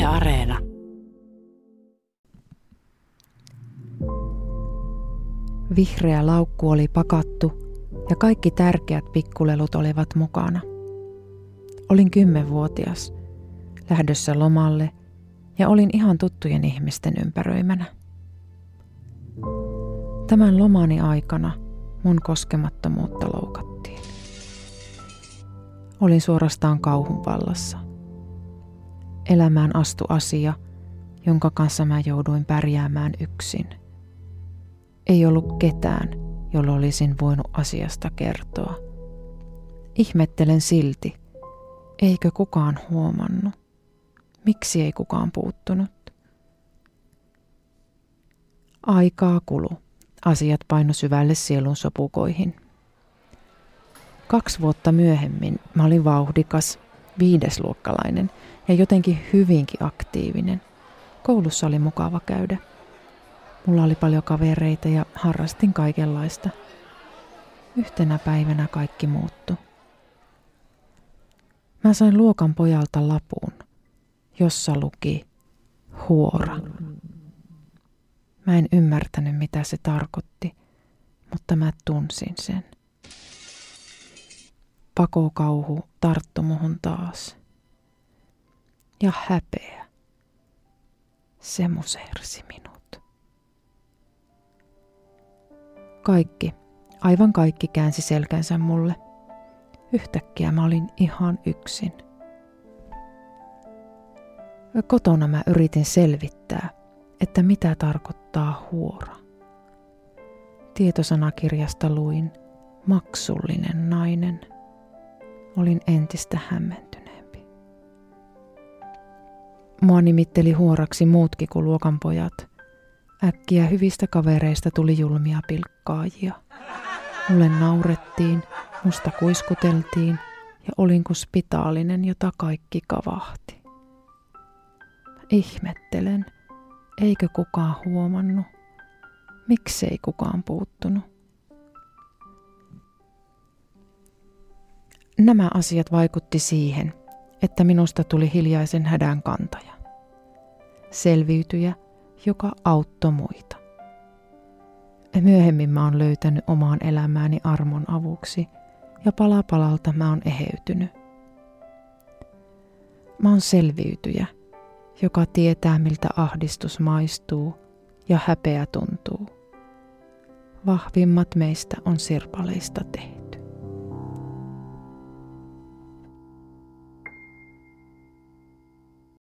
Yle Areena. Vihreä laukku oli pakattu ja kaikki tärkeät pikkulelut olivat mukana. Olin 10-vuotias, lähdössä lomalle ja olin ihan tuttujen ihmisten ympäröimänä. Tämän lomani aikana mun koskemattomuutta loukattiin. Olin suorastaan kauhun vallassa. Elämään astui asia, jonka kanssa mä jouduin pärjäämään yksin. Ei ollut ketään, jolle olisin voinut asiasta kertoa. Ihmettelen silti, eikö kukaan huomannut? Miksi ei kukaan puuttunut? Aikaa kului. Asiat painu syvälle sielun sopukoihin. 2 vuotta myöhemmin mä olin vauhdikas, 5-luokkalainen ja jotenkin hyvinkin aktiivinen. Koulussa oli mukava käydä. Mulla oli paljon kavereita ja harrastin kaikenlaista. Yhtenä päivänä kaikki muuttui. Mä sain luokan pojalta lapun, jossa luki huora. Mä en ymmärtänyt, mitä se tarkoitti, mutta mä tunsin sen. Pakokauhu tarttui muhun taas. Ja häpeä. Se musersi minut. Kaikki, aivan kaikki käänsi selkänsä mulle. Yhtäkkiä mä olin ihan yksin. Kotona mä yritin selvittää, että mitä tarkoittaa huora. Tietosanakirjasta luin maksullinen nainen. Olin entistä hämmentyneempi. Mua nimitteli huoraksi muutkin kuin luokan pojat. Äkkiä hyvistä kavereista tuli julmia pilkkaajia. Mulle naurettiin, musta kuiskuteltiin ja olin kuin spitaalinen, jota kaikki kavahti. Ihmettelen, eikö kukaan huomannut? Miksei kukaan puuttunut? Nämä asiat vaikutti siihen, että minusta tuli hiljaisen hädän kantaja. Selviytyjä, joka auttoi muita. Myöhemmin mä oon löytänyt omaan elämääni armon avuksi ja pala palalta mä oon eheytynyt. Mä oon selviytyjä, joka tietää miltä ahdistus maistuu ja häpeä tuntuu. Vahvimmat meistä on sirpaleista tehty.